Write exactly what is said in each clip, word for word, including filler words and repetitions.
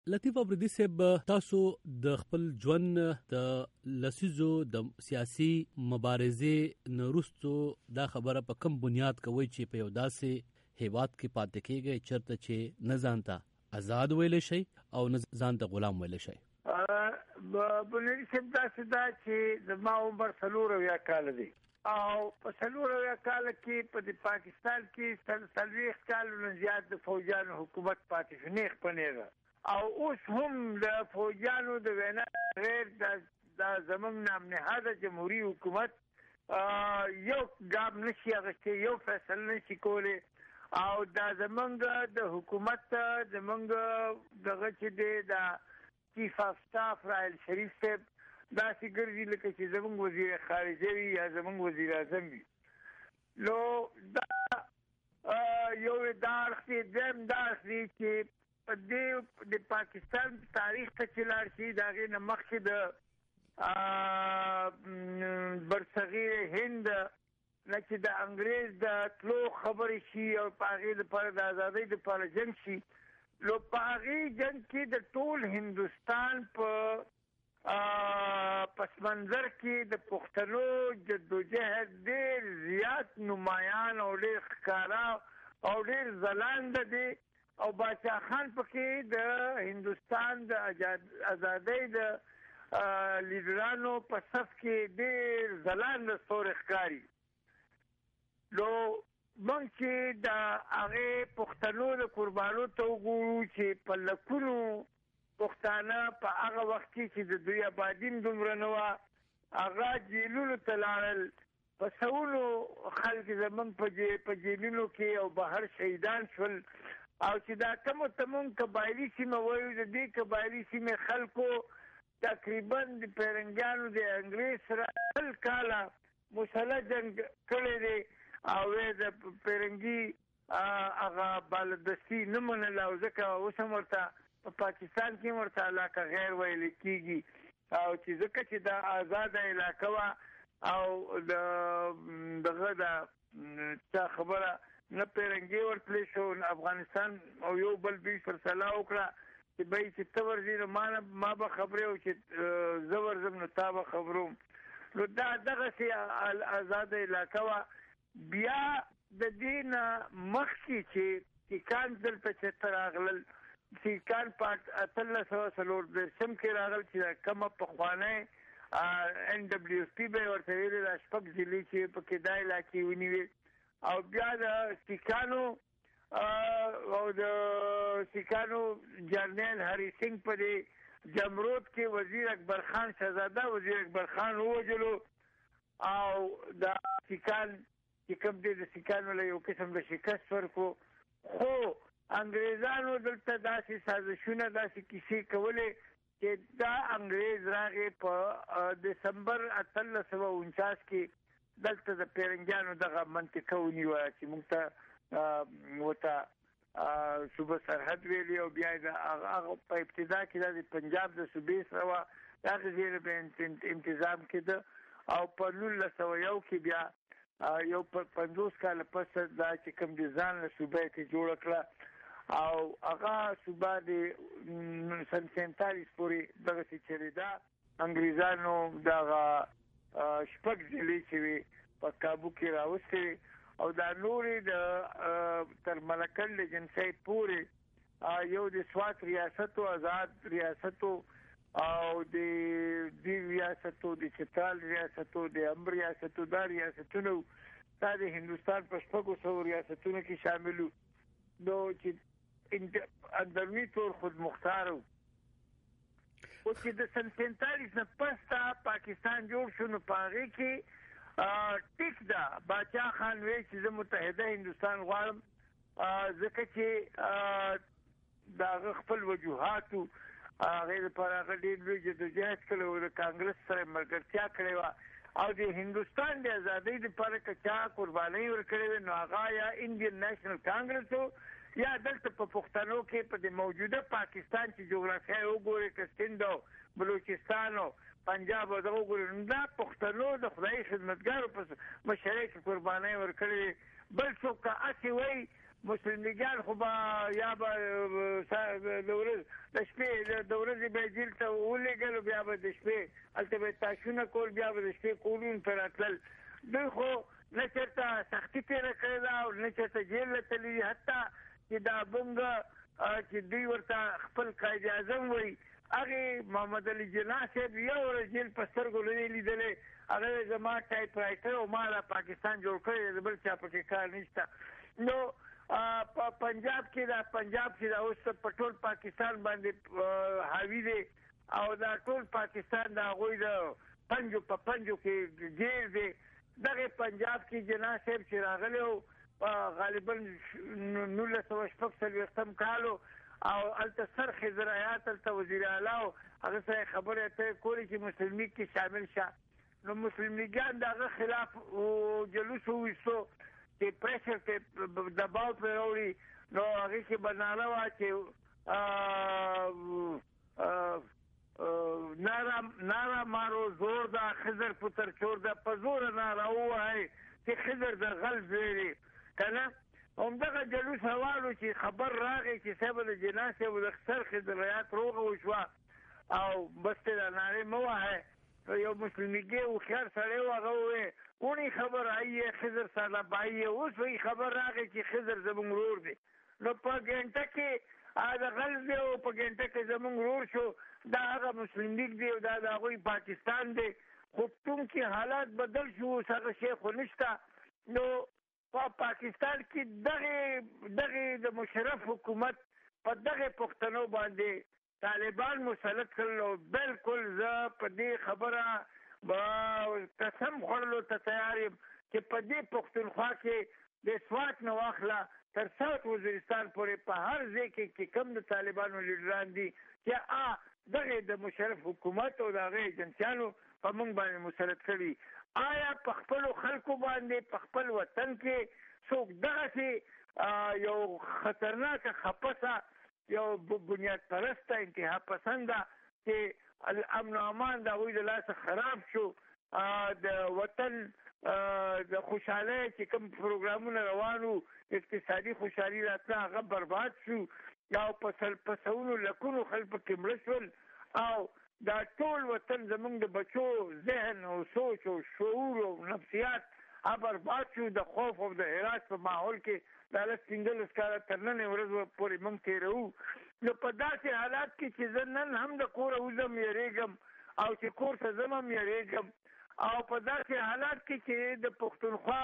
لطیف افریدي صاحب، تاسو د خپل ژوند د لسیزو د سیاسي مبارزې نورستو دا خبره په کوم بنیاد کوي چې په یو داسې هیواد کې پاتې کېږئ چرته چې نه ځانته آزاد ویلی شئ او نه ځانته غلام ویلی شئ؟ بنیادي صاحب داسې ده چې زما عمر څلور اویا کاله دی او په څلور اویا کاله کې په پاکستان کې څلوېښت کالو نه زیات د فوجانو حکومت پاتې شو، نیغ په نیغه. او اوس هم د فوجانو د وینا غیر د زمونږ نام نهاده جمهوري حکومت یو ګام نشي اخیستی، یو فیصله نشي کولی. او دا زمونږ د حکومت زمونږ دغه چې دی د چیف اف سټاف راحیل شریف صاحب داسې ګرځي لکه چې زمونږ وزیر خارجه وي یا زمونږ وزیر اعظم وي. نو دا یو دا اړخ دی. دویم دا اړخ دی چې د پاکستان تاریخ ته چې لاړ شي د هغې نه مخکې د برصغیر هند نه چې د انګریز د تلو خبرې شي او په هغې دپاره د ازادۍ دپاره جنګ شي، نو په هغې جنګ کې د ټول هندوستان په پس منظر کې د پښتنو جدوجهد ډېر زیات نمایان او ډېر ښکاره او ډېر ځلانده دی. او باچا خان پکې د هندوستان د ازادۍ د لیډرانو په صف کې ډېر ځلانده ستوری ښکاري. نو موږ چې د هغې پښتنو د قربانو ته وګورو چې په لکونو پښتانه په هغه وخت کې چې د دوی آبادي هم دومره نه وه، هغه جیلونو ته لاړل، په سوونو خلک زموږ په جیلونو کې او بهر شهیدان شول. او چې دا کومو ته مونږ قبایلي سیمه وایو، د دې قبایلي سیمې خلکو تقریبا د پیرنګیانو د انګریز سره شل کاله مسلح جنګ کړی دی او د پیرنګي هغه بالادستي نه منله، او ځکه اوس هم ورته په پاکستان کې ورته علاقه غیر ویل کېږي. او چې ځکه چې دا آزاده علاقه وه او د دغه د چا خبره نه پیرنګي ورتلی شو، افغانستان او یو بل دوی سره سلا وکړه چې بای چې ته ورځې نو ما به خبرې او چې زه ورځم نو تا به خبروم. نو دا دغسې آزاده علاقه وه. بیا د دې نه مخکې چې سیکان دلته چېرته راغلل، سیکان په اتلس سوه څلور دېرشم کې راغل چې کومه پخوانی ان ډبلیو اس پي به یې ورته ویلې دا شپږ ضلعې چې پکې دا علاقې ونیوې. او بیا د سیکانو او د سیکانو جرنیل هری سنگھ په دې جمرود کې وزیر اکبر خان شهزاده وزیر اکبر خان ووجلو. او د سیکان چې کوم دی د سیکانو له یو قسم د شکست ورکړو. خو انګریزانو دلته داسې سازشونه داسې کیسې کولې چې دا انګریز راغې په دسمبر اتلس سوه انچاس کې دلته د پیرنګیانو دغه منطقه ونیوه چې موږ ته ورته صوبه سرحد ویلي، او بیا د هغه په ابتدا کې دا د پنجاب د صوبې سره وه، د هغې ځای به انتظام کېده. او په نولس سوه یو کې بیا یو پنځوس کاله پس دا چې کوم د ځان له صوبه یې کې جوړه کړه او هغه صوبه د سن سینتالیس پورې دغسې چلېده. انګریزانو دغه شپږ ضلعې چې وي په کابو کې راوستې او دا نورې د تر ملکل ایجنسۍ پورې یو د سوات ریاست و، آزاد ریاست و، او د دیو ریاست و، د چترال ریاست و، د امبر ریاست و. دا ریاستونه دا د هندوستان په شپږو سوو ریاستونو کې شامل و. نو چې اندروني طور خود مختار و. او چې د سن سینتالیس نه پس ته پاکستان جوړ شو، نو په هغې کې ټیک ده باچا خان وی چې زه متحده هندوستان غواړم، ځکه چې د هغه خپل وجوهاتو هغې دپاره هغه ډېر لوی جدوجهد کړی و، د کانګرس سره ملګرتیا کړې وه، او د هندوستان د ازادۍ دپاره که چا قربانۍ ورکړې وې نو هغه یا انډین نیشنل کانګرس و یا دلته په پښتنو کې په د موجوده پاکستان چې جغرافیه وګورئ که سند او بلوچستان او پنجاب او دغه وګورئ، دا پښتنو د خدای خدمتګارو په مشرۍ کې قربانۍ ورکړې. بل څوک که هسې وایي مسلم لیګان خو به یا به د ورځ د شپې د ورځې به جیل ته ولېږل بیا به د شپې هلته به تاشونه کول بیا به د شپې کولون ته راتلل دوی خو نه چېرته سختي تېره کړې ده او نه چېرته جیل ته تللي دي حتی چې دا بونګ چې دوی ورته خپل قائد اعظم وایي هغې محمد علي جناح صاحب یو ورځ جیل په سترګو نه دی لیدلی هغه زما ټایپ رایټر او ما دا پاکستان جوړ کړی دی بل چا پکې کار نشته نو په پنجاب کې دا پنجاب چې دا اوس په ټول پاکستان باندې حاوي دی او دا ټول پاکستان د هغوی د پنجو په پنجو کې ګیر دی دغه پنجاب کې جناح صاحب چې راغلی و غالبا نولس سوه شپږ څلوېښتم کال او هلته سرخ زراعت هلته وزیر اعلی او هغه سره خبرې اترې کولې چې مسلم لیګ کې شامل شه نو مسلم لیګان د هغه خلاف جلوس وویستو چې پریشر ته دباو پرې راوړي نو هغې کې به ناره وه چې ناره مارو زور ده خضر پتر چور ده په زوره ناره ووایي چې خضر د غل زوی دی که نه همدغه جلوس روان و چې خبر راغی چې صاحب د جناح صاحب د سرخ زراعت روغه وشوه او بس ته دا نارې مه وهئ یو مسلم لیګي هوښیار سړی و هغه وویل اونی خبر آئی ہے خضر سالا بائی ہے اس وہی خبر راغی چې خضر زمونږ ورور دی نو په ګنټه کې دا غلط دی او په ګنټه کې زمونږ ورور شو دا هغه مسلم لیګ دی او دا د هغوی پاکستان دی خو کوم کې حالات بدل شو اوس هغه شی خو نشته نو په پاکستان کې دغه دغه د مشرف حکومت په دغه پښتنو باندې طالبان مسلط کړل او بالکل زه په دې خبره با قسم خوړلو ته تیار یم چې په دې پښتونخوا کې د سوات نه واخله تر سوات وزیرستان پورې په هر ځای کې چې کوم د طالبانو لیډران دي چې ا دغه د مشرف حکومت او د هغې ایجنسیانو په موږ باندې مسلط کړي آیا په خپلو خلکو باندې په خپل وطن کې څوک دغسې یو خطرناکه خپسه یو بنیاد پرسته انتها پسنده چې الامن و امان د هغوی د لاسه خراب شو د وطن د خوشحالۍ چې کوم پروګرامونه روان وو اقتصادي خوشحالي راتله هغه برباد شو او په سلونو لکونو خلک پکې مړه شول او دا ټول وطن زمونږ د بچو ذهن او سوچ او شعور او نفسیات هغه برباد شو د خوف او د هراس په ماحول کې دا لس پنځلس کاله تر نننۍ ورځ پورې موږ تېروو نو په داسې حالات کې چې زه نن هم د کوره وځم یېرېږم او چې کور ته ځم هم یېرېږم او په داسې حالات کې چې د پښتونخوا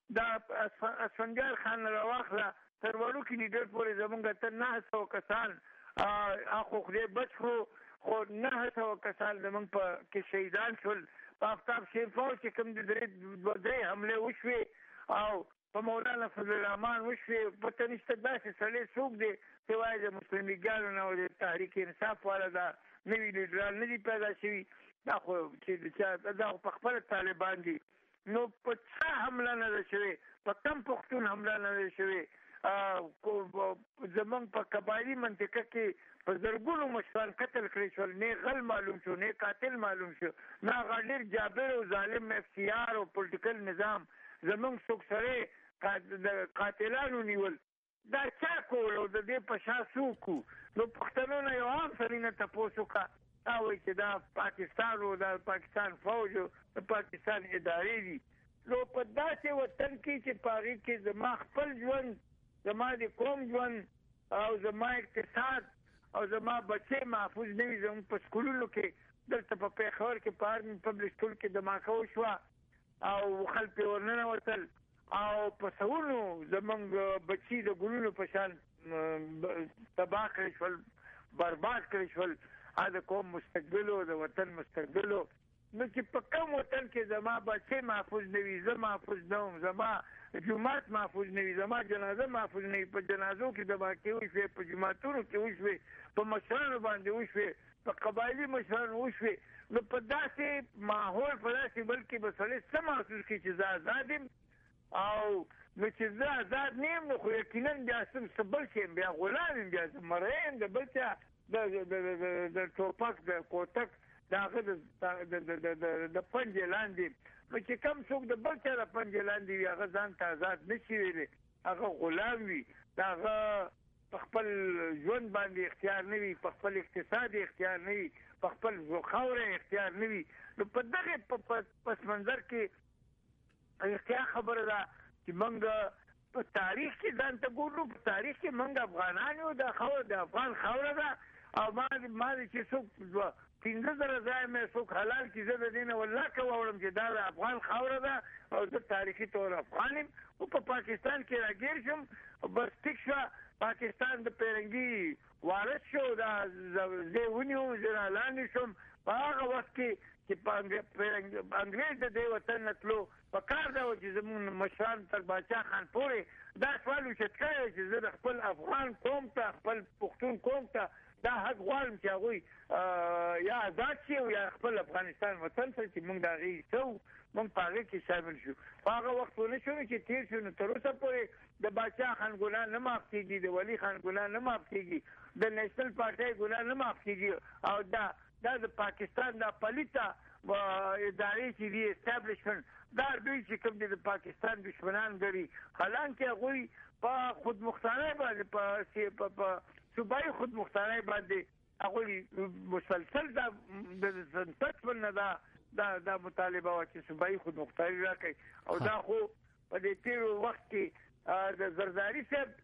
د اسفندیار خان نه راواخله تر وړوکي لیډر پورې زمونږ ته نهه سوه کسان خو خدای بچ کړو خو نهه سوه کسان زمونږ په کې شهیدان شول په آفتاب شیرفاو چې کوم د درې درې حملې وشوې او په مولانا فضل الرحمن وشوې پته نشته داسې سړی څوک دی چې وایي د مسلم لیګانو نه او د تحریک انصاف والا دا نوي لیډران نه دي پیدا شوي دا خو چې دا خو په خپله طالبان دي نو په چا حمله نه ده شوې په کم پښتون حمله نه ده شوې زمونږ په قبایلي منطقه کې په زرګونو مشران قتل کړی شول نه غل معلوم شو نه قاتل معلوم شو نه هغه ډېر جابر او ظالم اف سی آر او پولیټیکل نظام زمونږ څوک سړی د قاتلانو نیول دا چا کول او د دې په شا څوک نو پښتنو نه یو عام سړي نه تپوس وکړه دا وایي چې دا پاکستان او دا پاکستان فوج او د پاکستان ادارې دي نو په داسې وطن کې چې په هغې کې زما خپل ژوند زما د قوم ژوند او زما اقتصاد او زما بچې محفوظ نه وي زموږ په سکولونو کې دلته په پېښور کې په هر پبلک سکول کې دماکه وشوه او خلک پرې ورننوتل او په سوونو زمونږ بچي د ګلونو په شان تباه کړی شول برباد کړی شول د قوم مستقبل او د وطن مستقبل نو چې په کوم وطن کې زما بچې محفوظ نه وي زه محفوظ نه وم زما جومات محفوظ نه وي زما جنازه محفوظ نه وي په جنازو کې دماکې وشوې په جوماتونو کې وشوې په مشرانو باندې وشوې په قبایلي مشرانو وشوې نو په داسې ماحول په داسې بل کې به سړی څه محسوس کړي چې زه آزاد یم او نو چې زه آزاد نه یم نو خو یقینا بیا څه بل شی یم بیا غلام یم بیا زه مری یم د بل چا د ټوپک د کوتک د هغه د پنجې لاندې نو چې کوم څوک د بل چا د پنجې لاندې وي هغه ځان ته آزاد نه شي ویلی هغه غلام وي هغه په خپل ژوند باندې اختیار نه وي په خپل اقتصاد اختیار نه وي په خپل خاوره اختیار نه وي نو په دغه پس منظر کې اختیار خبره ده چې موږ په تاریخ کې ځان ته ګورو په تاریخ کې موږ افغانان یو د خاوره د افغان خاوره ده او ما ما چې څوک پنځه زره ځای مې څوک حلال کړي زه د دې نه والله که واورم چې دا د افغان خاوره ده او زه تاریخي طور افغان یم او په پاکستان کې راګیر شم بس ټیک شوه پاکستان د پیرنګي وارث شو دا زه ونیو زه رالاندې شوم په هغه وخت کې چې انګریز د دې وطن نه تلو په کار دا و چې زموږ مشران تر باچا خان پورې دا سوال اوچت کړی چې زه د خپل افغان قوم ته خپل پښتون قوم ته دا حق غواړم چې هغوی یا آزاد شي او یا خپل افغانستان وطن ته چې موږ د هغې څه موږ په هغې کې شامل شو په هغه وخت ونه شو چې تېر شو نو تر اوسه پورې د باچا خان ګناه نه معاف کېږي د ولي خان ګناه نه معاف کېږي د نیشنل پارټۍ ګناه نه معاف کېږي او دا دا د پاکستان د پلیته ادارې چې دي اسټابلیشمنټ دا دوی چې کوم دي د پاکستان دشمنان ګري حالانکه هغوی په خودمختارۍ باندې په صوبایي خودمختارۍ باندې هغوی مسلسل د سنتت نه دا دا دا مطالبه وه چې صوبایي خودمختاري راکړي او دا خو په دې تېرو وخت کې د زرداري صاحب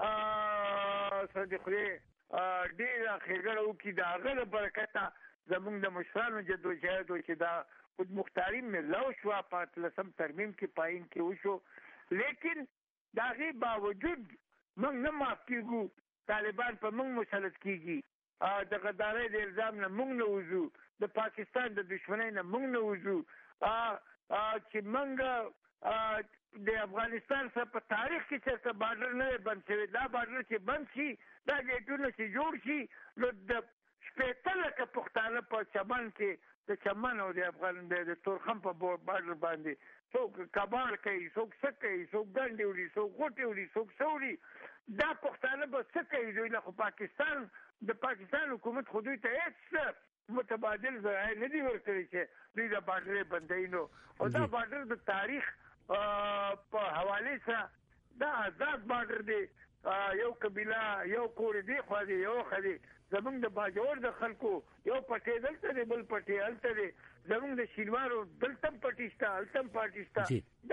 سره د خدای ډېره ښېګړه وکړي د هغه له برکته زمونږ د مشرانو جدوجهد و چې دا خودمختاري ملو شوه په اتلسم ترمیم کې پاین کې وشو لیکن د هغې باوجود موږ نه معاف کېږو طالبان په موږ مسلط کېږي د غدارۍ د الزام نه موږ نه وځو د پاکستان د دشمنۍ نه موږ نه وځو چې موږ د افغانستان سره په تاریخ کې چېرته بارډر نه دی بند شوی دا بارډر چې بند شي دا ګیټونه چې جوړ شي نو د شپېته لکه پښتانه په چمن کې د چمن او د افغان د تورخم په بارډر باندې څوک کباړ کوي څوک څه کوي څوک ګنډې وړي څوک غوټې وړي څوک څه وړي دا پښتانه به څه کوي دوی له خو پاکستان د پاکستان حکومت خو دوی ته هېڅ متبادل ذرایع نه دي ورکړي چې دوی دا بارډر بندوي نو او دا بارډر د تاریخ په حوالې سره دا آزاد بارډر دی یو قبیله یو کور دی خوا دی یو خدي زمونږ د باجوړ د خلکو یو پټې دلته دی بل پټې هلته دی زمونږ د شینوارو دلته هم پټې شته هلته هم پټې شته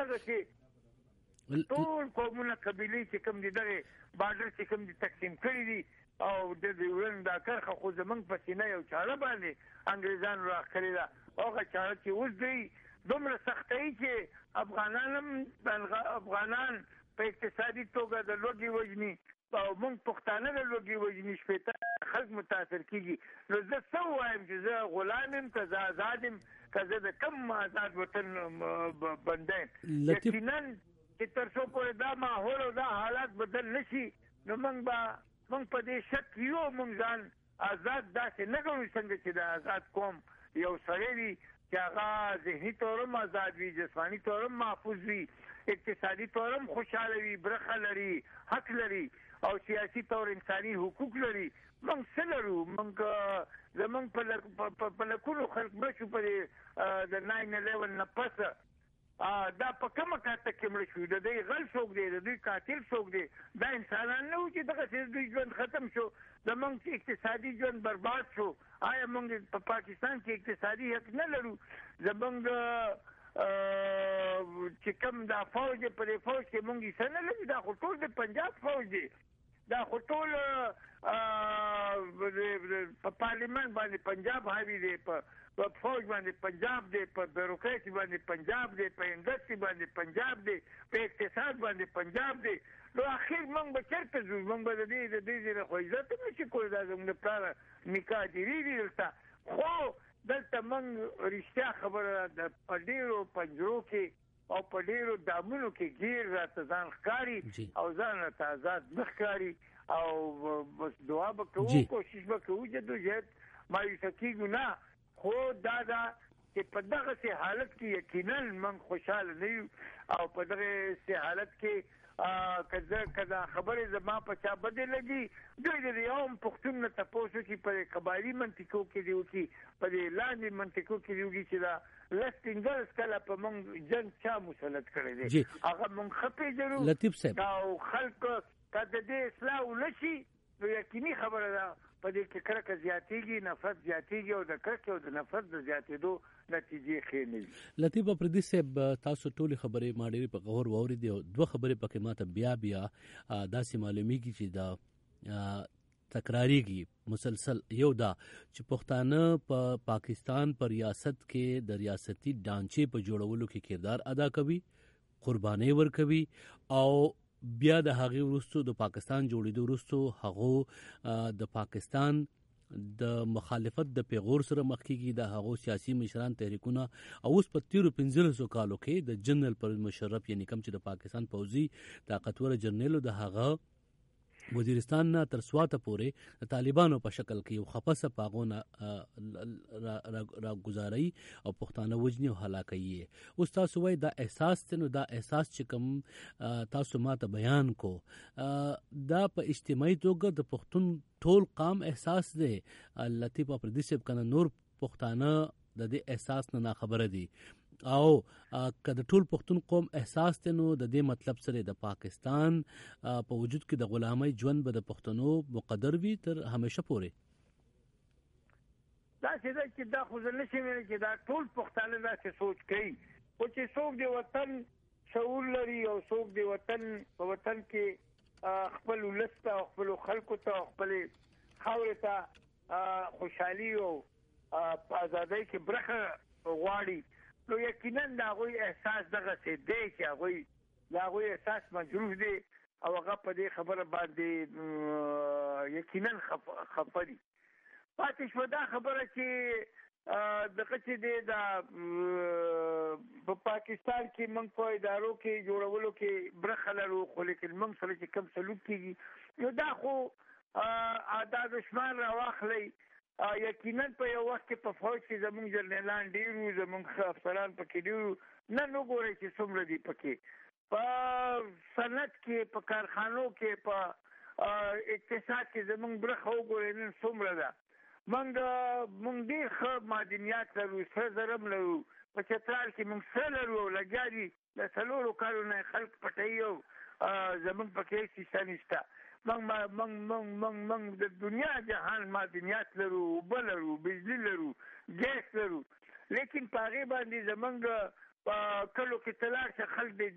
دغسې ټول قومونه قبیلې چې کوم دي دغې بارډر چې کوم دي تقسیم کړي دي او د دې دا کرښه خو زمونږ په سینه یو چاړه باندې انګریزانو راښکلې ده هغه چاړه چې اوس دوی دومره سختوي چې افغانان هم افغانان په اقتصادي توګه د لوږې وژني او موږ پښتانه د لوږې وژني شپېته خلک متاثر کېږي نو زه څه ووایم چې زه غلام یم که زه آزاد یم که زه د کوم آزاد وطن بنده یم یقینا چې تر څو پورې دا ماحول او دا حالات بدل نه شي نو موږ به موږ په دې شک یو موږ ځان آزاد داسې نه ګڼو څنګه چې د آزاد قوم یو سړی وي چې هغه ذهني طور هم آزاد وي جسماني طور هم محفوظ وي اقتصادي طور هم خوشحاله وي برخه لري حق لري او سیاسي طور انساني حقوق لري موږ څه لرو موږ زموږ په لکونو خلک مړه شو په د ناین الیون نه پسه دا په کومه کاته کې مړه شو د دوی غل څوک دی د دوی قاتل څوک دی دا انسانان نه وو چې دغسې دوی ژوند ختم شو زموږ اقتصادي ژوند برباد شو آیا موږ په پاکستان کې اقتصادي حق نه لرو زموږ چې کوم دا فوج دی په دې فوج کې موږ حصه نه لرو دا خو ټول د پنجاب فوج دی دا خو ټول په پارلیمنت باندې پنجاب حاوي دی په فوج باندې پنجاب دی په بیوروکراسي باندې پنجاب دی په انډسټري باندې پنجاب دی په اقتصاد باندې پنجاب دی نو اخر موږ به چېرته ځو موږ به د دې د دې ځای نه خو عزت هم نشي کولی دا زموږ د پلاره نکاح تېرېږي دلته خو دلته موږ رښتیا خبره ده په ډېرو پنجرو کې او په ډېرو دامونو کې ګیر راته ځان ښکاري او ځان راته آزاد نه ښکاري او بس دعا به کوو کوشش به کوو جدوجهد مایوسه کېږو نه خو دا ده چې په دغسې حالت کې یقینا موږ خوشحاله نه یو او په دغسې حالت کې کله کله خبره زما په چا بده لګي دوی د یوم پښتون نه تاسو کې په قبایلی منطقو کې دیو کې په لاندې منطقو کې دیو چې دا لستینګرز کله په مونږ جنگ چا مسلط کړی دی هغه مونږ خپې درو لطیف صاحب او خلک کله دې اصلاح ولشي نو یقیني خبره ده په دې کې کرکه زیاتېږي نفرت زیاتېږي او د کرکه او د نفرت د زیاتېدو نتیجې ښې نه وي. لطیف افریدي صاحب تاسو ټولې خبرې ما ډېرې په غور واورېدې او دوه خبرې پکې ماته بیا بیا داسې معلومیږي چې دا تکراریږي مسلسل. یو دا چې پښتانه په پا پاکستان پر ریاست کې د ریاستي ډانچې په جوړولو کې کردار ادا کوي، قرباني ورکوي او بیا د هغې وروستو د پاکستان جوړېدو وروستو هغو د پاکستان د مخالفت د پیغور سره مخ کېږي، د هغو سیاسي مشران تحریکونه او اوس په تیرو پنځلسو کالو کې د جنرال پرویز مشرف یعنی کوم چې د پاکستان پوځي طاقتور جنرالو د هغه وزیرستان نه تر سواته پورې د طالبانو په شکل کې یو خپسه پاغونه را گزاري او پښتانه وجني او هلاکي. اوس تاسو وای دا احساس نو دا احساس چې کوم تاسو ماته بیان کو دا په اجتماعي توګه د پښتون ټول قام احساس دی. لطیف افریدي صاحب کنه نور پښتانه د دې احساس نه خبره دي او که د ټول پښتون قوم احساس ته نو د دې مطلب سره د پاکستان په وجود کې د غلامۍ ژوند به د پښتنو مقدر وي تر همیشه پورې. دا چې دا چې دا خو نه شي ویل چې دا ټول پښتانه دا څه سوچ کوي او چې څوک د وطن شعور لري او څوک د وطن په وطن کې خپل ولست او خپل خلکو ته خپل خاورې ته خوشحالي او آزادۍ کې برخه غواړي نو یقینا دا غوي احساس دغه څه دی چې غوي دا غوي احساس مجروح دی او هغه په دې خبره باندې یقینا خفري پاتې شو. دا خبره چې دغه چې دی دا په پاکستان کې موږ په ادارو کې جوړولو کې برخه لرو خو لیکن موږ سره چې کم سلوک کیږي یو دا خو دا دشمن راواخلي. یقینا په یو وخت کې په فوج کې زموږ جنرالان ډیرو زموږ افسران پکې ډیرو نه نو ګوري چې څومره دي پکې په صنعت کې په کارخانو کې په اقتصاد کې زموږ برخه وګورئ نن څومره ده. موږ موږ ډېر ښه معدنیات لرو، سره زرم لرو، په چترال کې موږ سره لرو او لګیا دي د څلورو کالو نه خلک پټوي او زموږ پکې هېڅ شیشه نشته. موږ موږ موږ موږ موږ د دنیا جهان معدنیات لرو، اوبه لرو، بجلی لرو، ګیس لرو، لیکن په هغې باندې زموږ په کلو کې تلاړ شه خلک د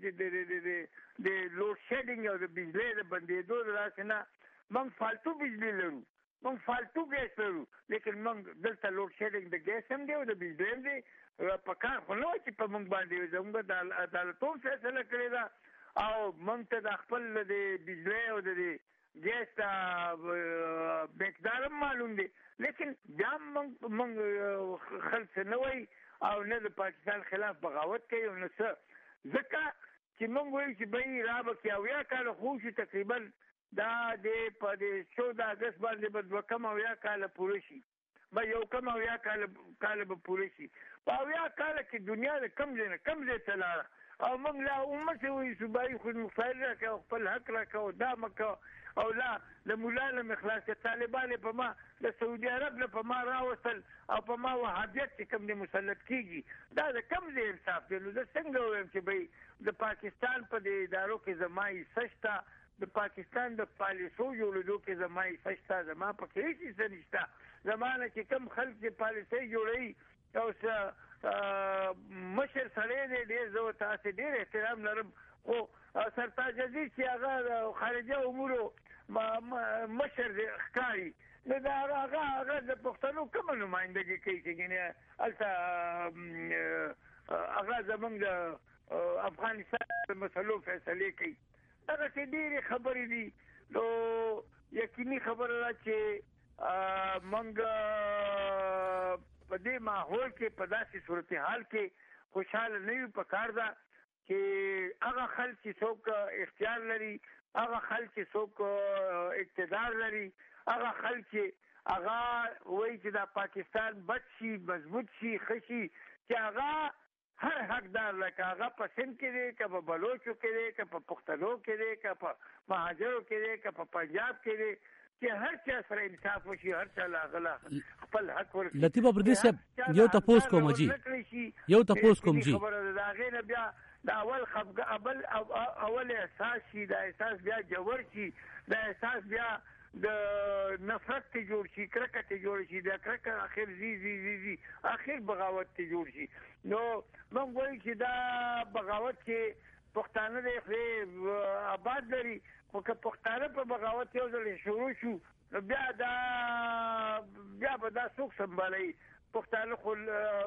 لوډ شیډینګ او د بجلۍ د بندېدو د داسې نه موږ فالتو بجلی لرو، موږ فالتو ګیس لرو، لیکن موږ دلته لوډ شیډینګ د ګیس هم دی او د بجلۍ هم دی. په کار خو نه وه چې په موږ باندې زموږ د عدالتوم فیصله کړې ده او موږ ته د خپل د بجلۍ او د ګیس ته مقدار هم معلوم دی، لیکن بیا موږ موږ خلک څه نه وایي او نه د پاکستان خلاف بغاوت کوي او نه څه. ځکه چې موږ وایو چې بهی را به کې اویا کاله خو شي تقریبا دا د په د چوده اګست باندې به دوه کم اویا کاله پوره شي به یو کم اویا کاله کاله به پوره شي. په اویا کاله کې دنیا د کم ځای نه کم ځای ته لاړه او موږ لا همسې وایو صوبایي خودمختاري راکړه او خپل حق راکړه او دا مه کوه او لا د ملا نه مې خلاص کړه. طالبان یې په ما د سعودي عرب نه په ما راوستل او په ما وهابیت چې کوم دی مسلط کېږي. دا د کم ځای انصاف دی. نو زه څنګه ووایم چې بهی د پاکستان په دې ادارو کې زما حصه شته، د پاکستان د پالیسو جوړېدو کې زما حصه شته، زما پکې هېڅ حصه نشته. زما نه چې کوم خلک چې پالیسۍ جوړوي او مشر سړی دی ډېر زه ورته هسې ډېر احترام لرم خو سرتاج عزیز چې هغه خارجه امورو مشر دی ښکاري نو د هغه هغه د پښتنو کومه نمایندګي کوي چې ګینې هلته هغه زموږ د افغانستان د مسلو فیصلې کوي. دغسې ډېرې خبرې دي. نو یقیني خبره ده چې موږ په دې ماحول کې په داسې صورتحال کې خوشحاله نه یو. پکار ده چې هغه خلک چې څوک اختیار لري، هغه خلک چې څوک اقتدار لري، هغه خلک چې هغه وایي چې دا پاکستان بد شي، مضبوط شي، ښه شي، چې هغه هر حقدار لکه هغه په سند کې دی که په بلوچو کې دی که په پښتنو کې دی که په مهاجرو کې دی که په پنجاب کې دی چې هر چا سره انصاف وشي هر چا لاغله خپل حق ورکړي. لطیف اپردیس صاحب یو تپوس کوم جی یو تپوس کوم جی خبره ده هغې نه بیا د اول خفګ اول اول احساس شي د احساس بیا جوړ شي د احساس بیا د نفرت ته جوړ شي کرکه ته جوړ شي د کرکه اخر زی زی زی زی اخر بغاوت ته جوړ شي. نو موږ وایو چې دا بغاوت کې پښتانه د خپل آباد لري خو که پښتانه په بغاوت یو ځل شروع شو نو بیا دا بیا به دا څوک سنبالوي. پښتانه خو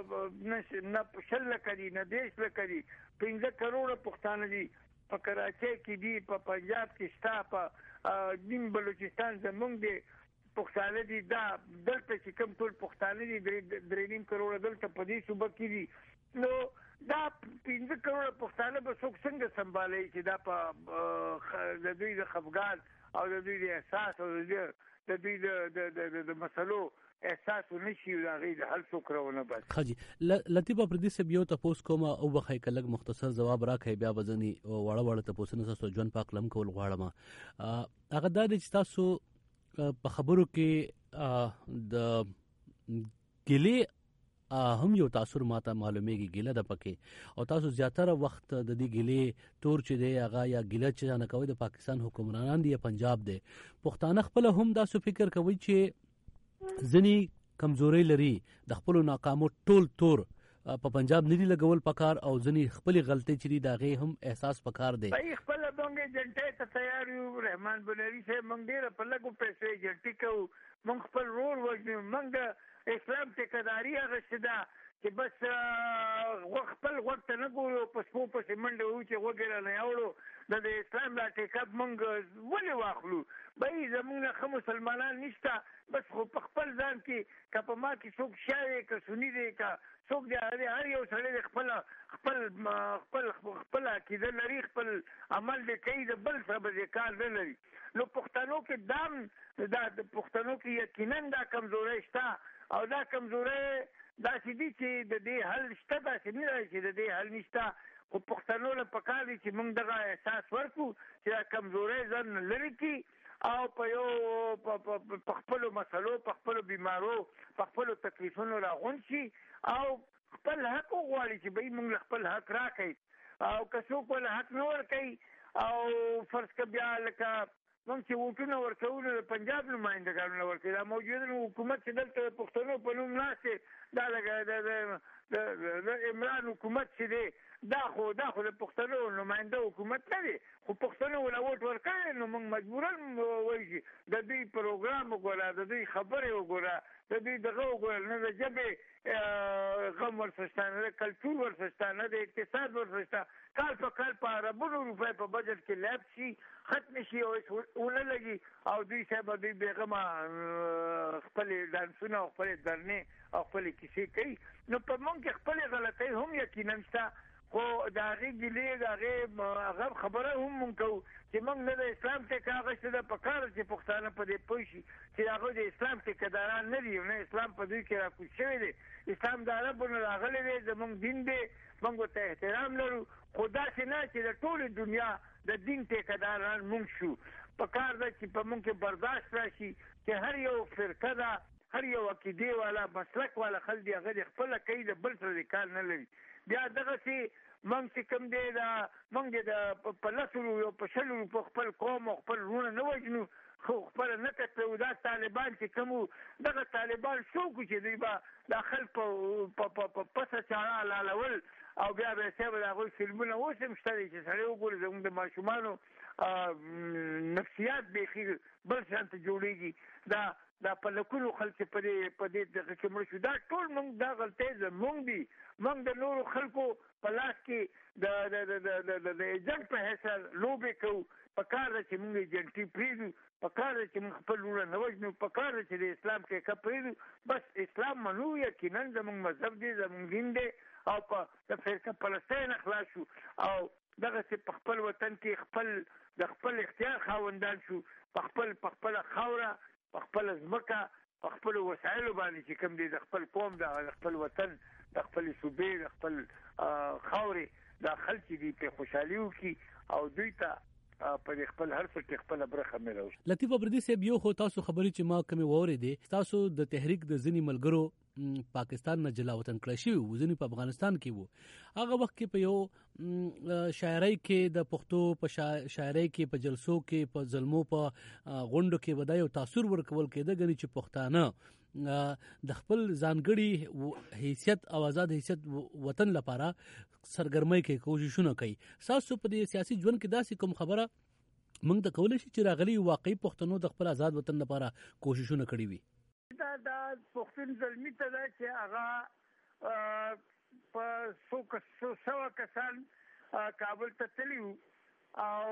نه شل لکه دي نه دېرش لکه دي پنځه کروړه پښتانه دي په کراچۍ کې دي په پنجاب کې شته په نیم بلوچستان زمونږ دی پښتانه دي دا دلته چې کوم ټول پښتانه دي درې نیم کروړه دلته په دې صوبه کې دي. نو دا پنځه کروړه پښتانه به څوک څنګه سنبالوي چې دا په د دوی د خفګان او د دوی د احساس او د دوی د مسلو احساس ونشي او هغه د حل څوک راونه بس. خاجي لطیف اپردیس صاحب یو تپوس کوم او بخای کلګ مختصر جواب راکړي بیا وزني وړه وړه تپوسونه تاسو ژوند پاک لم کول غواړم. هغه د دې چې تاسو په خبرو کې د ګلې هم یو تاثر ماته معلومیږي ګیله د پکې او تاسو زیاتره وخت د دې ګیلې تور چې دی هغه یا ګیله چې نه کوي د پاکستان حکمرانان دی یا پنجاب دی پښتانه خپل هم تاسو فکر کوي چې ځنی کمزوري لري د خپل ناکامو ټول تور په پنجاب ندی لګول پکار او ځنی خپل غلطي چې دا غي هم احساس پکار دی. بھائی خپل بنګ جنټه ته تیار یو رحمان بنری سے منګ ډیر په لګو پیسې جنټي کو منګ خپل رول وځي منګ اسلام ټیکداري هغه شدا چې بس خپل وخت نه ګورو پسپو پسې منډه و چې وګړه نه اورو د اسلام لا ټیکاب منګ ولې واخلو. بای زمونږ خو مسلمانان نشته بس خو په خپل ځان کې کپه ما کې څوک شاوي که سنی دی که څوک دی هر یو سړی خپل خپل خپل خپل عقیده لري خپل عمل دی کوي د بل سره به کار نه لري. نو پښتنو کې دام دا د پښتنو کې یقینا دا کمزوري شته او دا کمزوري دا چې دي چې د دې حل شته دا چې نه چې د دې حل نشته خو پښتنو له پکار دي چې موږ دغه احساس ورکو چې دا کمزوري ځن لري کی او په یو په خپل مسلو په خپل بیمارو په خپل تکلیفونو راغون شي او خپل حق وغواړي چې به موږ خپل حق راکړي او که څوک ول حق نه ورکړي او فرض ک بیا لکه موږ چې وټونه ورکول د پنجاب نمائندګانو ورکړي دا موجوده حکومت چې دلته پښتنو په نوم ناشته دا لګا د عمران حکومت چې دی دا خو دا خو د پښتنو نماینده حکومت نه دی خو پښتنو ولا ووټ ورکړي نو موږ مجبورن وایي د دوی پروګرام وګوره د دوی خبرې وګوره د دوی دغه وګوره نه د ژبې غم ورسشته نه د کلتور ورسشته نه د اقتصاد ورسشته کال په کال په اربونو روپۍ په بجټ کې لاب شي ختم شي او ونه لګي او دوی صاحب دوی بیغمه خپل ډانسونه او خپل درنې او خپل کیسې کوي. نو په موږ کې خپل غلطۍ هم یقینا شته خو دا غي ګلې دا غي هغه خبره هم مونږ کو چې موږ نه د اسلام ته کاغذ ته په کار چې پښتانه په دې پوښي چې هغه د اسلام ته کداران نه دي نه اسلام په دوی کې راکوي شوی دی اسلام د عربونو راغلی دی زموږ دین دی موږ ته احترام لرو خدا چې نه چې د ټول دنیا د دین ته کداران مونږ شو په کار ده چې په مونږ کې برداشت راشي چې هر یو فرقه ده هر یو عقیده والا مسلک والا خلک هغه خپل کوي د بل سره کار نه لري. بیا دغه چې موږ چې کوم دی دا موږ د په لسلو یو په شلو په خپل قوم او خپل ورونه نه وژنو خو خپل نه کړو دا طالبان چې کوم دغه طالبان څوک چې دوی به د خلک په پسه چاره لالول او بیا به سبا دغه فلمونه اوس هم شته چې سړی وګوري زموږ د ماشومانو نفسیات بیخي بل شان ته جوړیږي دا دا په لکونو خلک په دې په دې دغه کې مړ شو دا ټول موږ دا غلطۍ زموږ دي موږ د نورو خلکو په لاس کې د د د د ایجنټ په حیث لوبې کوو په کار ده چې موږ ایجنټي پرېږدو په کار ده چې موږ خپل وروڼه نه وژنو په کار ده چې د اسلام ټیکه پرېږدو بس اسلام منو یقینا زموږ مذهب دی زموږ دین دی او په د فرقه فلسطین خلاص شو او دغسې په خپل وطن کې خپل د خپل اختیار خاوندان شو په خپل په خپله خاوره په خپل ځمکه په خپل وسایلو باندې چې کوم دي د خپل قوم د خپل وطن د خپل صوبې د خپل خاورې د خلک دي په خوشحالي وکي او دوی ته په خپل هر څه کې خپل برخه ملو. لطیف ابردي صاحب یو خو تاسو خبرې چې ما کومه ووري دي تاسو د تحریک د ځنی ملګرو پاکستان نه جلا وطن کړی شي و ځنی په افغانستان کې وو هغه وخت کې په یو شاعرۍ کې د پښتو په شاعرۍ کې په جلسو کې په ظلمو په غونډو کې ودای او تاثیر ورکول کېده غني چې پښتانه د خپل ځانګړي حیثیت او آزاد حیثیت وطن لپاره سرګرمۍ کې کوششونه کوي. تاسو په دې سیاسي ژوند کې داسې کوم خبره موږ ته کولای شي چې راغلي واقعي پښتنو د خپل آزاد وطن لپاره کوششونه کړي وي؟ دا د پښتون زلمی ته دا چې هغه په څو سو کسان کابل ته تللیو او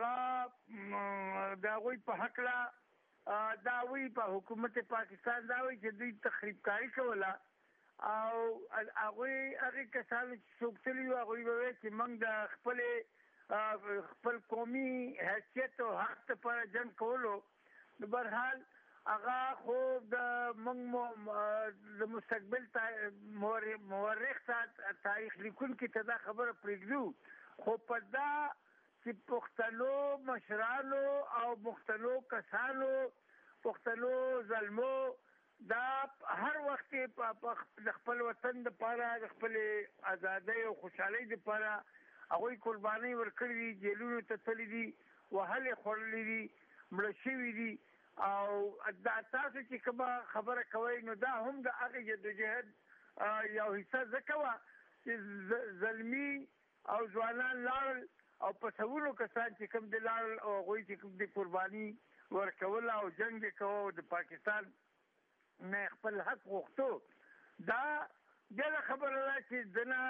هغه دا وی په حق لا دا وی په حکومت پاکستان دا وی چې دوی تخریب کاری کوله او هغه هغه کسان چې څوک تللیو هغه وی چې موږ د خپل خپل قومي حیثیت او حق پر جنگ کولو د برحال هغه خو د موږ د مستقبل مورخ تاریخ لیکون کې ته دا خبره پرېږدو خو په دا چې پښتنو مشرانو او پښتنو کسانو پښتنو ظلمو دا هر وخت په خپل وطن د پاره د خپل ازادۍ او خوشحالۍ د پاره هغه قرباني ورکړي دي جیلونو ته تللي دي وهلې خورلې دي مړه شوي دي او دا تاسو چې کومه خبره کوي نو دا هم د هغه جدوجہد یو حصہ ځکه چې زلمی او ځوانان لاړل او په څورو کسان چې کوم د لاړل او هغوی چې کوم د قرباني ورکول او جنگ کوو د پاکستان نه خپل حق غوښتو دا د خبره ده چې دنه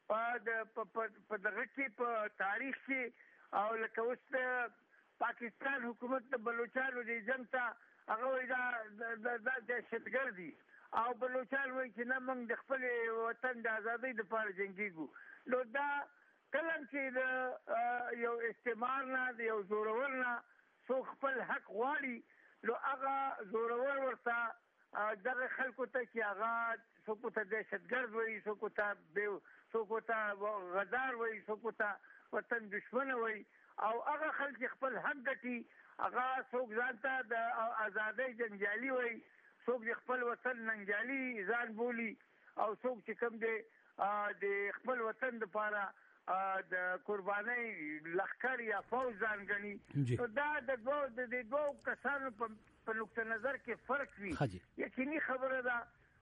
په دغه کې په تاریخ کې او لکه اوس پاکستان حکومت د بلوچستان د جنگ ته هغه دا د دهشتګرد دي او بلوچستان وایي چې نه موږ د خپل وطن د ازادۍ لپاره جنګیږو نو دا کله چې د یو استعمار نه د یو زورور نه څوک خپل حق غواړي نو هغه زورور ورته دغه خلکو ته چې هغه څوک ته دهشتګرد وایي څوک ته څوک ته غدار وایي څوک ته وطن دشمن وایي او هغه خلک خپل حق ګټي هغه څوک ځان ته د ازادۍ جنجالي وایي څوک خپل وطن ننګالي ځان بولي او څوک چې کوم دی د خپل وطن لپاره د قربانۍ لښکر یا فوج ځان ګڼي نو دا د دوو د دوو کسانو په نقطه نظر کې فرق وي. یقیني خبره ده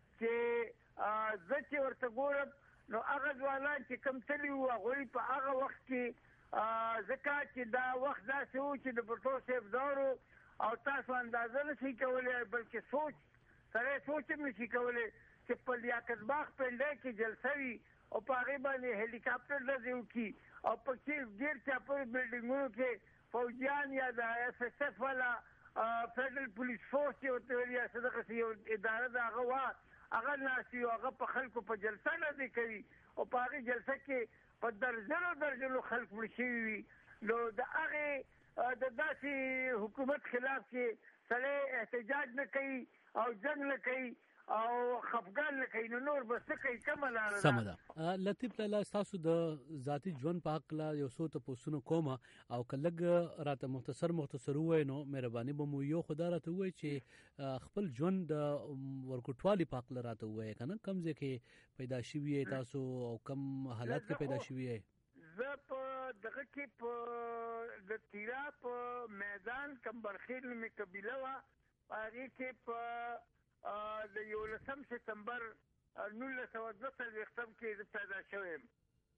چې زه چې ورته ګورم نو هغه ځوانان چې کوم تللي وو هغوی په هغه وخت کې ځکه چې دا وخت داسې و چې د بټو صاحب دور او تاسو اندازه نشئ کولی بلکې سوچ سړی سوچ هم نشي کولی چې په لیاقت باغ پنډۍ کې جلسه وي او په هغې باندې هلیکاپټر ډزې وکړي او په کې ډېر چاپرو بلډینګونو کې فوجیان یا د ایس ایس ایف والا فیډرل پولیس فورس چې ورته ویل یا څه دغسې یو اداره د هغه وه هغه ناست وي او هغه په خلکو په جلسه ډزې کوي او په هغې جلسه کې په درجنو درجنو خلک مړه شوي وي نو د هغې د داسې حکومت خلاف چې سړی احتجاج نه کوي او جنګ نه کوي او خفګان نه کوي نو نور به څه کوي کومه لاره ده. سمه ده. لطیف لالا ستاسو د ذاتي ژوند په هکله یو څو تپوسونه کومه او که لږ راته مختصر مختصر ووایې نو مهرباني به مو یو خو دا راته ووایي چې خپل ژوند د ورکوټوالي په هکله راته ووایې که نه کوم ځای کې پیدا شوي یې تاسو او کوم حالات کې پیدا شوي یې؟ زه په دغه کې په د تیرا په میدان کمبرخیل مې قبیله وه په هغې کې په د یولسم سپتمبر نولس سوه دوه څلوېښتم کې زه پیدا شوی یم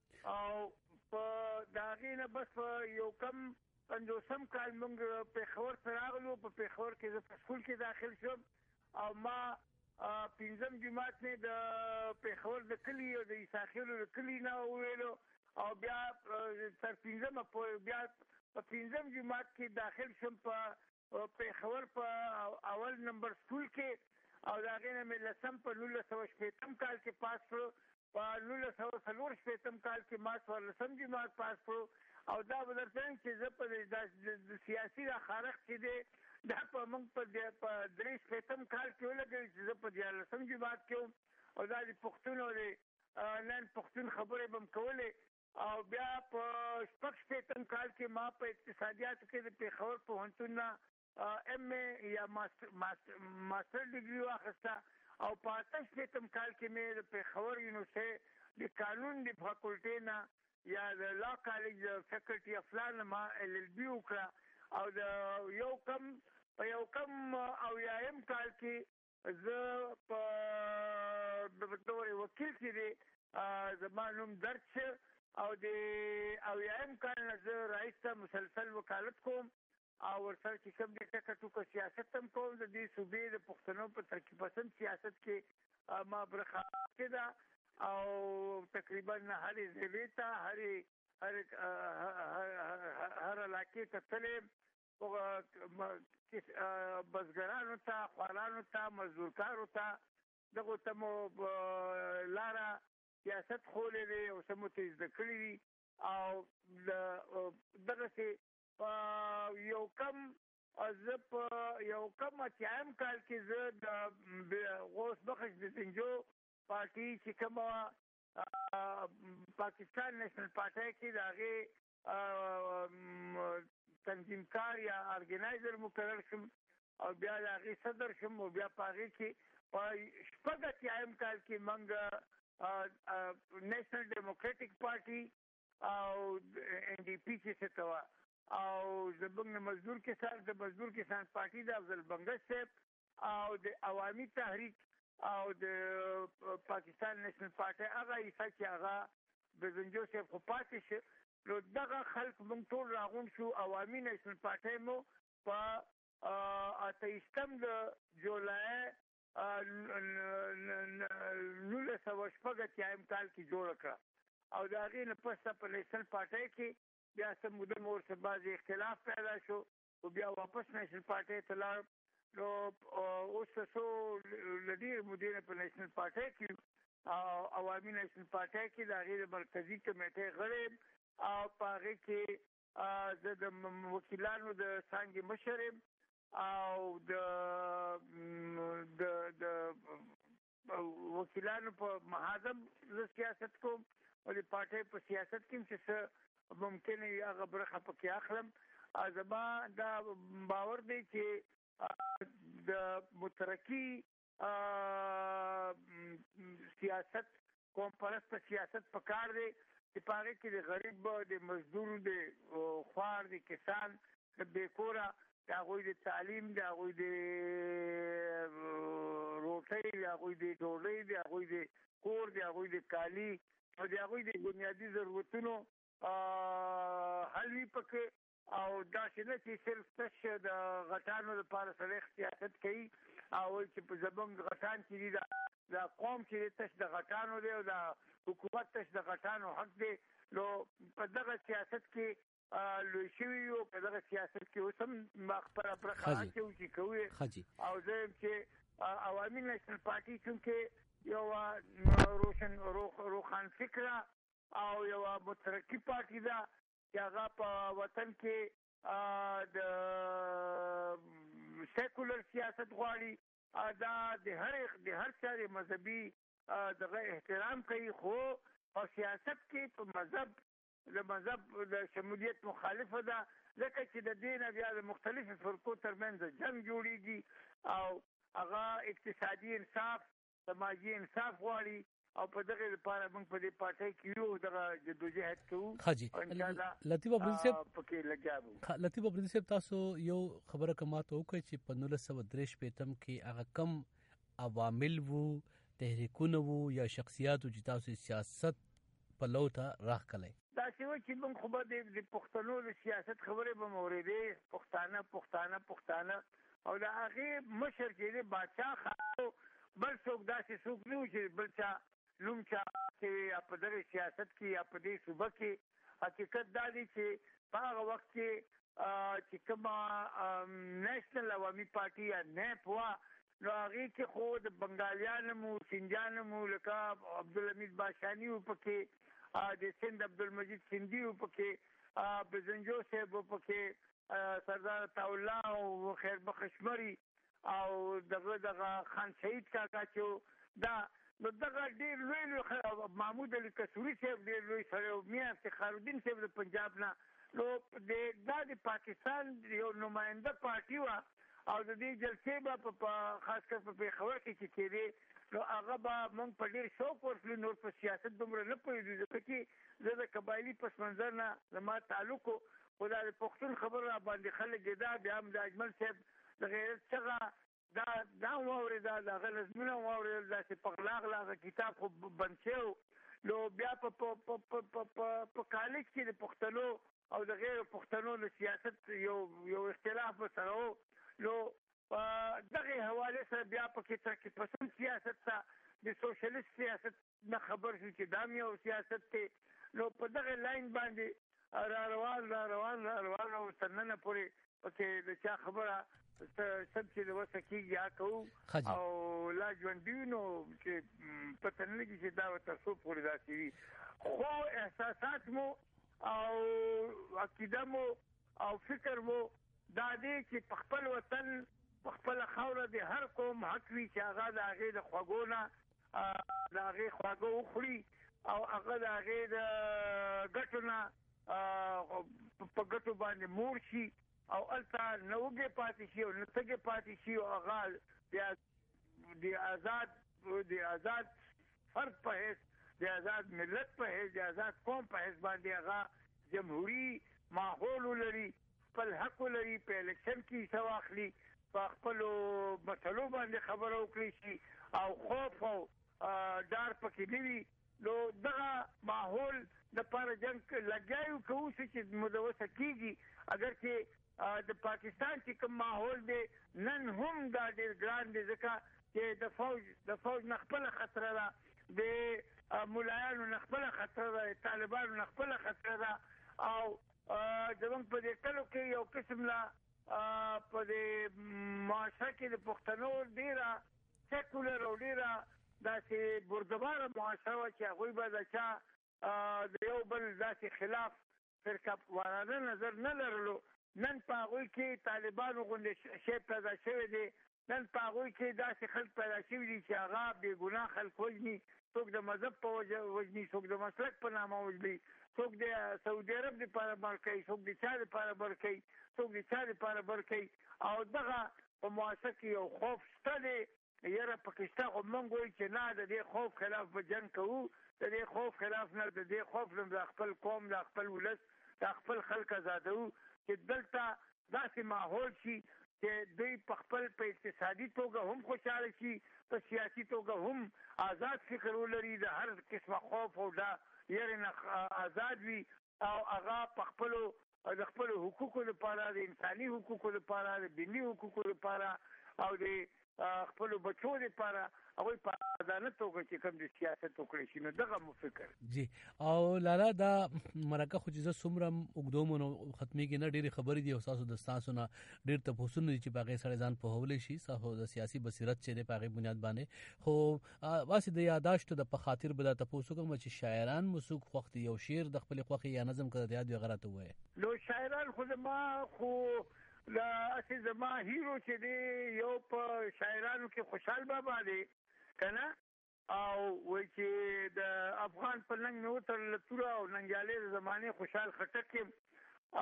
او په د هغې نه بس په یو کم پنځوسم کال موږ پېښور ته راغلو په پېښور کې زه په سکول کې داخل شوم او ما پنځم جماعت مې د پېښور د کلي او د عیساخیلو د کلي نه وویلو او بیا تر پنځمه پورې بیا په پنځم جماعت کې داخل شوم په پېښور په اول نمبر سکول کې او د هغې نه مې لسم په نولس سوه شپېتم کال کې پاس کړو په نولس سوه څلور شپېتم کال کې ما څوارلسم جماعت پاس کړو او دا به درته وایم چې زه په د سیاسي دا خارښت چې دی دا په موږ په درې شپېتم کال کې ولګوي چې زه په دیارلسم جماعت کې وم او دا د پښتون او د نن پښتون خبرې بم کولې او بیا په شپږ شپېتم کال کې ما په اقتصادیاتو کې د پېښور پوهنتون نه ایم اے یا ماسټر ماسټر ډیګري واخیسته او په اته شپېتم کال کې مې د پېښور یونیورسټۍ د قانون د فاکولټۍ نه یا د لا کالج فیکلټي اف لا نه ما ایل ایل بي وکړه او د یو کم په یو کم او یایم کال کې زه په بطور وکیل کې دی زما نوم درج شو او د اویایم کال نه زه رئیس ته مسلسل وکالت کوم او ورسره چې کوم د ټکه ټوکه سیاست هم کوم د دې صوبې د پښتنو په ترقي پسند سیاست کې ما برخه اخیستې ده او تقریبا هرې ضلعې ته هرې هر هر علاقې ته تللی بزګرانو ته خوارانو ته مزدورکارو ته دغو ته مو لاره سیاست خولې دی او څه مو ته زده کړي دي او دغسې په یو کم زه په یو کم اتیایم کال کې زه د غوث بخش د زنجو پارټي چې کومه پاکستان نیشنل پارټۍ کې د هغې تنظیمکار یا ارګنایزر مقرر شم او بیا د هغې صدر شم او بیا په هغې کې په شپږ اتیایم کال کې موږ نیشنل ډیموکریټک پارټي او این ډي پي چې څه ته وه او زموږ د مزدور کسان د مزدور کسان پارټي د افضل بنګش صاحب او د عوامي تحریک او د پاکستان نیشنل پارټي هغه حصه چې هغه د زنجو صاحب خو پاتې شو نو دغه خلک موږ ټول راغونډ شو عوامي نیشنل پارټي مو په اته ایستم د جولای نولس سوه شپږ اتیایم کال کې جوړه کړه او د هغې نه پسته په نیشنل پارټۍ کې بیا څه موده مو ورسره بعضې اختلاف پیدا شو او بیا واپس نیشنل پارټۍ ته لاړم نو اوس ته څو له ډېرې مودې نه په نیشنل پارټۍ کې او عوامي نیشنل پارټۍ کې د هغې د مرکزي کمیټۍ غړی او په هغې کې زه د وکیلانو د څانګې مشر یم او د د وکیلانو په محاذم زه سیاست کوم او د پارټۍ په سیاست کې چې څه ممکن هغه برخه پکې اخلم زما دا باور دی چې د مترقي سیاست قوم پرسته سیاست پکار دی چې په هغې کې د غریب د مزدور د خوار د کسان د بېکوره د هغوی د تعلیم د هغوی د روټۍ د هغوی د ډوډۍ د هغوی د کور د هغوی د کالي او د هغوی د بنیادي ضرورتونو حل وي پکې او داسې نه چې صرف تش د غټانو لپاره سړی سیاست کوي او وایي چې په زموږ غټان چې دي دا قوم چې دی تش د غټانو دی او دا حکومت تش د غټانو حق دی نو په دغه سیاست کې لوی شوي او په دغه سیاست کې اوس هم خپله برخه اچوو چې کوو او زه یم چې عوامي نیشنل پارټي چونکې یو روشن روښان فکره او یو مترقي پارټي ده چې هغه په وطن کې د سیکولر سیاست غواړي دا د هر د هر چا د مذهبي دغه احترام کوي خو په سیاست کې په مذهب د مذهب د شمولیت مخالفه ده ځکه چې د دې نه بیا د مختلفو فرقو ترمنځ جنګ جوړیږي او هغه اقتصادي انصاف سماجي انصاف غواړي او په دغه لپاره موږ په دې پارټۍ کې یو دغه جدوجهد کوو حاجي لطیف افریدي صاحب پکې لګیا وو لطیف افریدي صاحب تاسو یو خبره کومه ته وکړئ چې په نولس سوه درې شپېتم کې هغه کم عوامل وو تحریکونه وو یا شخصیات چې تاسو سیاست په لو ته راغلی داسې و چې موږ خو به د پښتنو د سیاست خبرې به مو اورېدې پښتانه پښتانه پښتانه او د هغې مشر چې دی باچا خان بل څوک داسې څوک نه و چې بل چا نوم چا چې یا په دغه سیاست کې یا په دې صوبه کې حقیقت دا دی چې په هغه وخت کې چې کومه نیشنل عوامي پارټي یا نیپ وه نو هغې کې خو د بنګالیانو مو سینجانو مو لکه عبدالحمید باشاني و پکې د سند عبدالمجید سندي و پکې بزنجو صاحب و پکې سردار عطاالله او خیر بخش مري او دغه دغه خان شهید کاکا چې دا نو دغه ډېر لوی لوی محمود علي کسوري صاحب ډېر لوی سړی او میا افتخار الدین صاحب د پنجاب نه نو دا د پاکستان یو نماینده پارټي وه او د دې جلسې به په خاص کر په پېښور کې چې کېدې نو هغه به موږ په ډېر شوق ورتلو نور په سیاست دومره نه پوهېدو ځکه چې زه د قبایلي پس منظر نه زما تعلق و خو دا د پښتون خبره را باندې خلک کېده بیا هم د اجمل صاحب د غیرت څخه دا دا واورېده د هغه نظمونه واورېدل داسې په غلا غلا هغه کتاب خو بند شوی نو بیا په په کالج کې د پښتنو او د غیر پښتنو د سیاست یو یو اختلاف سره و نو دغه حواله سره بیا په کې ترقي پسند سیاست ته د سوشلیست سیاست نه خبر شو چې دا یو سیاست دی نو په دغه لاین باندې را روان را روان را روان او تر ننه پورې پکې د چا خبره سب چې د وسه کېږي یا کوو او لا ژوندي نو چې پته نه لګي چې دا ورته څو پورې داسې وي خو احساسات مو او عقیده مو او فکر مو دا دی چې په خپل وطن په خپله خاوره د هر قوم حق وي چې هغه د هغې د خوږو نه د هغې خواږه وخوري او هغه د هغې د ګټو نه په ګټو باندې مور شي او الته نه وږی پاتې شي او نه تږی پاتې شي او هغه د آزاد د آزاد فرد په حیث د آزاد ملت په حیث د آزاد قوم په حیث باندې هغه جمهوري ماحول ولري خپل حق ولري په الیکشن کې حصه واخلي په خپلو مسلو باندې خبره وکړي شي او خوف او ډار پکې نه وي نو دغه ماحول دپاره جنګ لګیا یو که اوس چې مدوسه کېږي اگر چې د پاکستان چې کوم ماحول دی نن هم دا ډېر ګران دی ځکه چې د فوج د فوج نه خپله خطره ده د ملایانو نه خپله خطره ده د طالبانو نه خپله خطره ده او زموږ په دې کلو کې یو قسم لا په دې معاشره کې د پښتنو ډېره سیکولر او ډېره داسې بردباره معاشره وه چې هغوی به د چا د یو بل داسې خلاف فرقه وارانه نظر نه لرلو نن په هغوی کې طالبانو غوندې شی پیدا شوی دی نن په هغوی کې داسې خلک پیدا شوي دي چې هغه بې ګناه خلک وژني څوک د مذهب په وجه وژني څوک د مسلک په نامه وژني څوک د سعودي عرب دپاره بر کوي څوک د چا دپاره بر کوي څوک د چا دپاره بر کوي او دغه په معاشره کې یو خوف شته دی یاره پکې شته خو موږ وایو چې نه د دې خوف خلاف به جنګ کوو د دې خوف خلاف نه د دې خوف نه د خپل قوم د خپل ولس د خپل خلک ازادوو چې دلته داسې ماحول شي چې دوی په خپل په اقتصادي توګه هم خوشحاله شي په سیاسي توګه هم آزاد فکر ولري د هر قسمه خوف او دا یې نه آزاد وي او هغه په خپلو د خپلو حقوقو لپاره د انساني حقوقو لپاره د دیني حقوقو لپاره او د خپلو بچو لپاره هغوی په ازادانه توګه چې کوم د سیاست وکړی شي نو دغه مو فکر جی او لالا دا مرکه خو چې زه څومره اوږدوم نو ختمېږي نه ډېرې خبرې دي او ستاسو د ستاسو نه ډېر تپوسونه دي چې په هغې سړی ځان پوهولی شي ستاسو د سیاسي بصیرت چې دی په هغې بنیاد باندې خو واسې د یاداشتو د په خاطر به دا تپوس وکړم چې شاعران مو څوک خوښ دي یو شعر د خپلې خوښې یا نظم که د یاد وي هغه راته ووایه نو شاعران خو زما خو لا اصل زما هیرو چې دی یو په شاعرانو کې خوشحال بابا دی کنه او وای چې د افغان په ننګ مې وتړله توره او ننګیالۍ د زمانې خوشحال خټک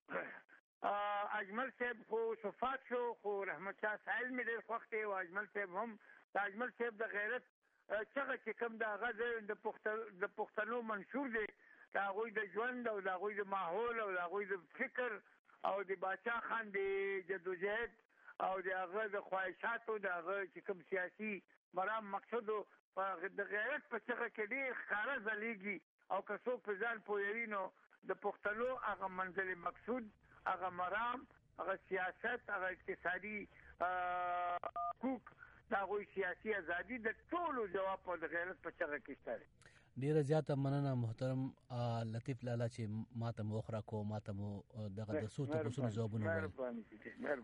او اجمل صاحب خو صفات شو خو رحمت شاه سایل مې ډېر خوښ دی او اجمل صاحب هم د اجمل صاحب د غیرت چغه چې کوم د هغه د پښتنو منشور دی د هغوی د ژوند او د هغوی د ماحول او د هغوی د فکر او د باچا خان د جدوجهد او د هغه د خواهشاتو د هغه چې کوم سیاسي مرام مقصد د غیرت په څخه کې ډېر ښکاره ځلیږي او که څوک په ځان پوهوي نو د پښتنو هغه منزل مقصود هغه مرام هغه سیاست هغه اقتصادي حقوق د هغوی سیاسي ازادي د ټولو جواب په د غیرت په څخه کې شته دی. ډیره زیاته مننه محترم لطیف لالا چې ماته مو وخت راکړو ماته مو دغه د څو تپوسونو ځوابونه ووایي.